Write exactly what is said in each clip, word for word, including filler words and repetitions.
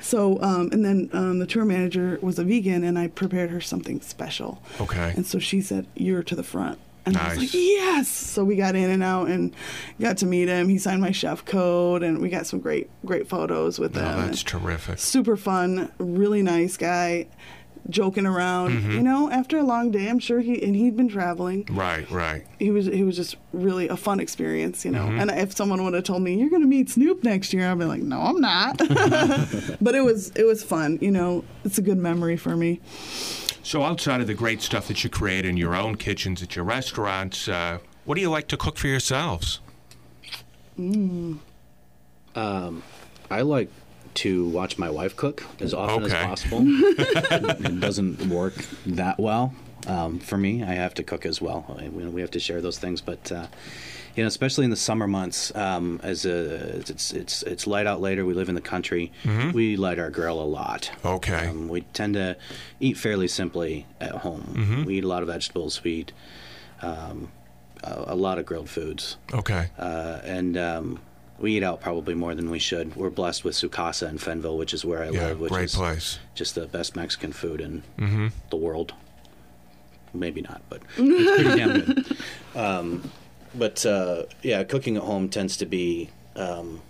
So, um, and then um, the tour manager was a vegan, and I prepared her something special. Okay. And so she said, "You're to the front." And Nice. I was like, yes. So we got in and out and got to meet him. He signed my chef code, and we got some great, great photos with Oh, him. that's And terrific. super fun, really nice guy, joking around. Mm-hmm. You know, after a long day, I'm sure he and he'd been traveling. Right, right. He was he was just really a fun experience, you know. Mm-hmm. And if someone would have told me you're going to meet Snoop next year, I'd be like, no, I'm not. But it was it was fun, you know. It's a good memory for me. So outside of the great stuff that you create in your own kitchens at your restaurants, uh, what do you like to cook for yourselves? Mm. Um, I like to watch my wife cook as often Okay. as possible. It doesn't work that well um, for me. I have to cook as well. I, we, we have to share those things, but uh, you know, especially in the summer months, um, as a, it's it's it's light out later. We live in the country. Mm-hmm. We light our grill a lot. Okay. Um, we tend to eat fairly simply at home. Mm-hmm. We eat a lot of vegetables. We eat um, a, a lot of grilled foods. Okay. Uh, and um, we eat out probably more than we should. We're blessed with Su Casa in Fenville, which is where I Yeah, live, which great is place. just the best Mexican food in Mm-hmm. the world. Maybe not, but it's pretty damn good. Um, but uh, yeah, cooking at home tends to be, um,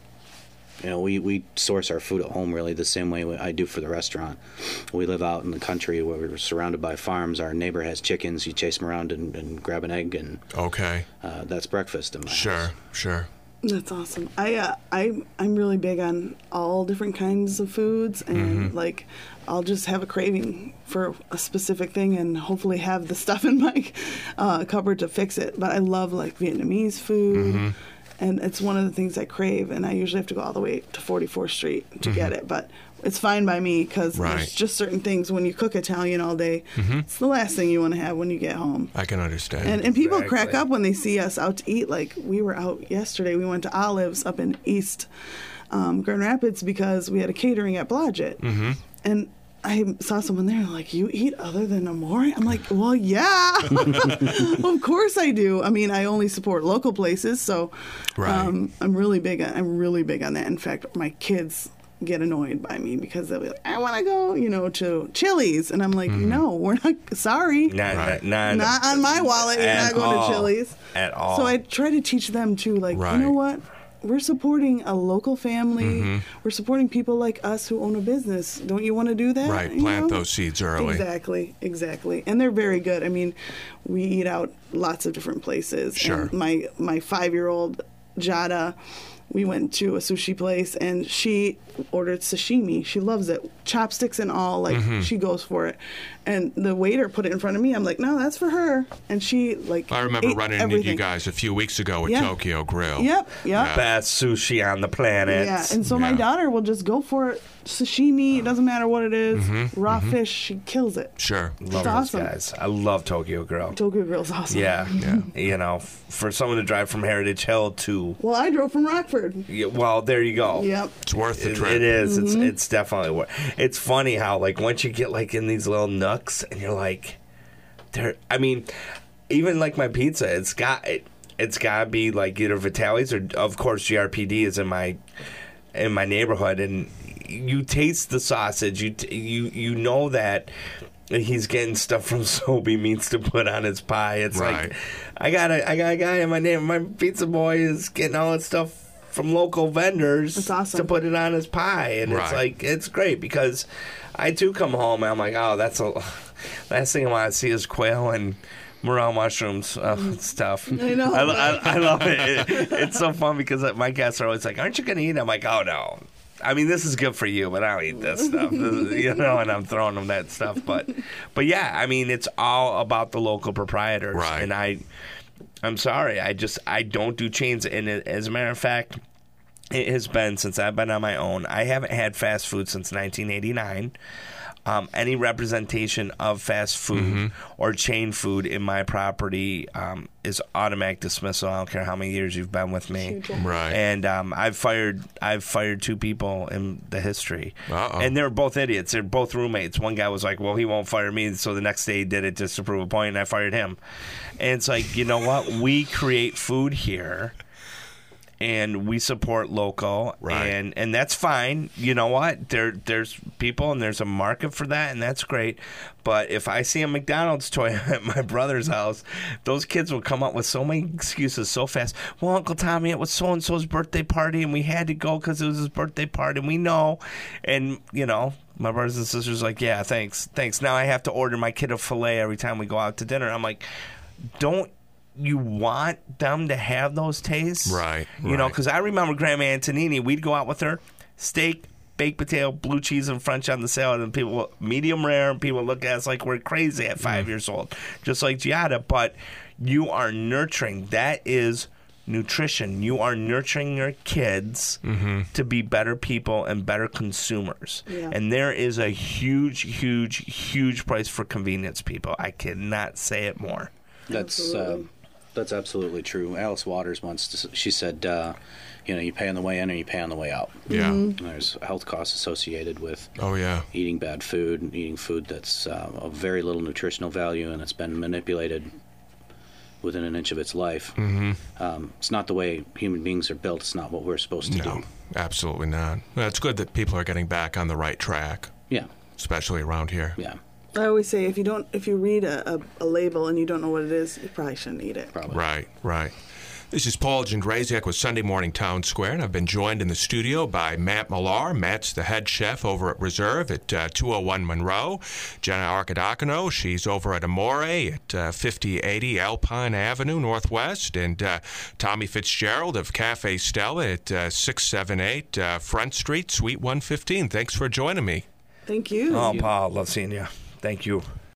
you know, we, we source our food at home really the same way I do for the restaurant. We live out in the country where we're surrounded by farms. Our neighbor has chickens. You chase them around and, and grab an egg, and Okay. uh, that's breakfast in my Sure, house. sure. That's awesome. I uh, I I'm really big on all different kinds of foods, and Mm-hmm. like I'll just have a craving for a specific thing, and hopefully have the stuff in my uh, cupboard to fix it. But I love like Vietnamese food, Mm-hmm. and it's one of the things I crave. And I usually have to go all the way to forty-fourth Street to get it, but it's fine by me because Mm-hmm. Right. there's just certain things when you cook Italian all day, Mm-hmm. it's the last thing you want to have when you get home. I can understand. And, and people crack Exactly. up when they see us out to eat. Like, we were out yesterday. We went to Olives up in East um, Grand Rapids because we had a catering at Blodgett. Mm-hmm. And I saw someone there like, you eat other than Amore? I'm like, well, yeah. Of course I do. I mean, I only support local places, so Right. um, I'm really big on, I'm really big on that. In fact, my kids get annoyed by me because they'll be like, I want to go, you know, to Chili's. And I'm like, Mm-hmm. no, we're not, sorry. Not, Right. not, Not on my wallet. You're at not going all. to Chili's. At all. So I try to teach them too, like, Right. you know what? We're supporting a local family. Mm-hmm. We're supporting people like us who own a business. Don't you want to do that? Right, You plant know? those seeds early. Exactly, exactly. And they're very good. I mean, we eat out lots of different places. Sure. And my my five year old Jada, we went to a sushi place and she ordered sashimi. She loves it, chopsticks and all. Like Mm-hmm. she goes for it. And the waiter put it in front of me. I'm like, no, that's for her. And she like. I remember ate running into everything. you guys a few weeks ago at Yeah. Tokyo Grill. Yep, yep. Best sushi on the planet. Yeah, and so my Yeah. daughter will just go for it. Sashimi, it doesn't matter what it is. Mm-hmm, Raw fish, she kills it. Sure. Love It's those awesome. guys. I love Tokyo Grill. Tokyo Grill's awesome. Yeah. Yeah. You know, f- for someone to drive from Heritage Hill to, Well, I drove from Rockford. yeah, well, there you go. Yep. It's worth the It, trip. it is. It's Mm-hmm. it's definitely worth. It's funny how like once you get like in these little nooks and you're like, there. I mean, even like my pizza, it's got it. It's got to be like either Vitale's or of course G R P D is in my in my neighborhood, and you taste the sausage. You t- you you know that he's getting stuff from Sobe Meats to put on his pie. It's Right. like I got a I got a guy in my name. My pizza boy is getting all that stuff from local vendors That's awesome. to put it on his pie, and it's Right. like it's great because I too come home and I'm like, oh, that's a last thing I want to see is quail and morel mushrooms uh, stuff. I know. I, I, I love it. it. It's so fun because my guests are always like, aren't you going to eat? I'm like, oh no. I mean, this is good for you, but I don't eat this stuff, This is- you know. And I'm throwing them that stuff, but, but yeah, I mean, it's all about the local proprietors, Right. and I, I'm sorry, I just I don't do chains, and it, as a matter of fact, it has been since I've been on my own. I haven't had fast food since nineteen eighty-nine. Um, any representation of fast food or chain food in my property um, is automatic dismissal. I don't care how many years you've been with me. Right. And um, I've fired I've fired two people in the history, Uh-oh. and they're both idiots. They're both roommates. One guy was like, "Well, he won't fire me," so the next day he did it just to prove a point, and I fired him. And it's like, you know what? We create food here. and we support local, Right. and and that's fine. You know what? There there's people and there's a market for that, and that's great. But if I see a McDonald's toy at my brother's house, those kids will come up with so many excuses so fast. Well, Uncle Tommy, it was so and so's birthday party, and we had to go because it was his birthday party, and we know, and you know. My brothers and sisters are like, yeah, thanks, thanks. Now I have to order my kid a filet every time we go out to dinner. I'm like, don't you want them to have those tastes? Right, You know, right. because I remember Grandma Antonini, we'd go out with her, steak, baked potato, blue cheese, and French on the salad, and people, medium rare, and people look at us like we're crazy at five Mm. years old, just like Giada. But you are nurturing. That is nutrition. You are nurturing your kids Mm-hmm. to be better people and better consumers. Yeah. And there is a huge, huge, huge price for convenience, people. I cannot say it more. That's uh, Absolutely. that's absolutely true. Alice Waters once she said, uh, you know, you pay on the way in or you pay on the way out. Yeah. Mm-hmm. There's health costs associated with Oh, yeah. eating bad food and eating food that's uh, of very little nutritional value and it's been manipulated within an inch of its life. Mm-hmm. Um, it's not the way human beings are built. It's not what we're supposed to No, do. absolutely not. Well, it's good that people are getting back on the right track, Yeah, especially around here. yeah, I always say if you don't, if you read a, a, a label and you don't know what it is, you probably shouldn't eat it. probably. Right, right. This is Paul Jędrzejczyk with Sunday Morning Town Square, and I've been joined in the studio by Matt Millar. Matt's the head chef over at Reserve at uh, two oh one Monroe. Jenna Arcadacano, she's over at Amore at uh, fifty eighty Alpine Avenue Northwest, and uh, Tommy Fitzgerald of Cafe Stella at uh, six seventy-eight uh, Front Street, Suite one fifteen. Thanks for joining me. Thank you. Oh, Paul, love seeing you. Thank you.